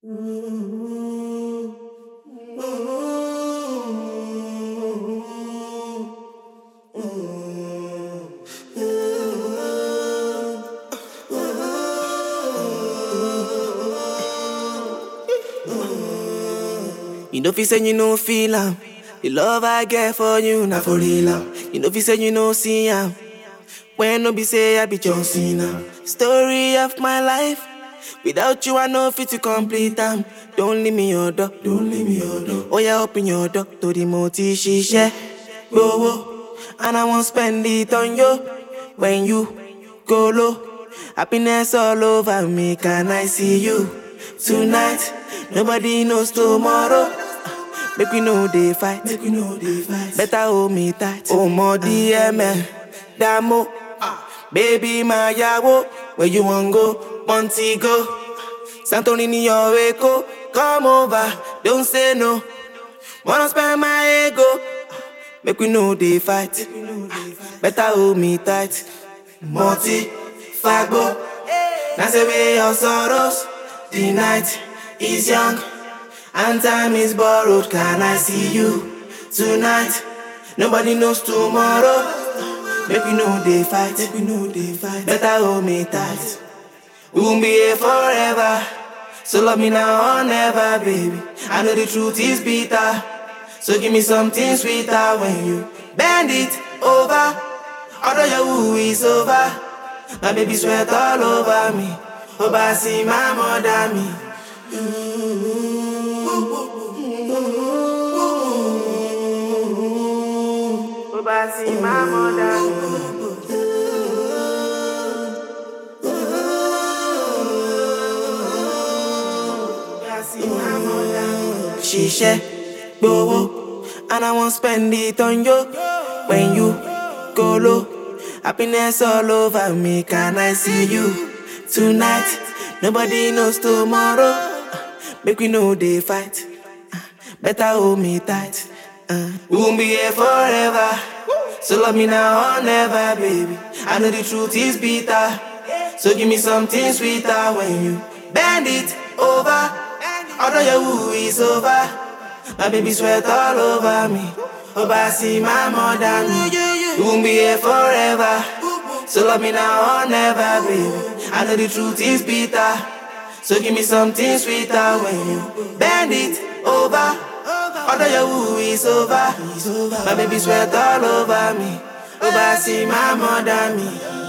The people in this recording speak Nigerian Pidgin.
You know if you say you no feel am, the love I get for you not for real am. You know if you say you no see am, when no be say I be John Cena. Story of my life, without you I no fit to complete am. Don't leave me your door, don't leave me your door. Oh yeah, open your door to the multi shisha, go, and I won't spend it on you. When you go low, happiness all over me. Can I see you tonight? Nobody knows tomorrow. Make we know they fight. Better hold me tight. Oh, more DML, Damo, baby my yawo. Where you want go? Montego, Santorini your echo. Come over, don't say no. Wanna spend my ego. Make we know they fight. Better hold me tight. Multi Fagbo, that's the way of sorrows. The night is young and time is borrowed. Can I see you tonight? Nobody knows tomorrow. Make we know they fight. Better hold me tight. We won't be here forever. So love me now or never, baby. I know the truth is bitter. So give me something sweeter when you bend it over. Although your woo is over. My baby sweat all over me. Hope I see my mother me. Hope I see my mother me. She share, go, and I won't spend it on you. When you go low, happiness all over me. Can I see you tonight? Nobody knows tomorrow. Make we know they fight. Better hold me tight. We won't be here forever. So love me now or never, baby. I know the truth is bitter. So give me something sweeter when you bend it over. Although your woo is over. My baby sweat all over me. Hope I see my mother me. We won't be here forever. So love me now or never, baby. I know the truth is bitter. So give me something sweeter when you bend it over. Although your woo is over. My baby sweat all over me. Hope I see my mother me.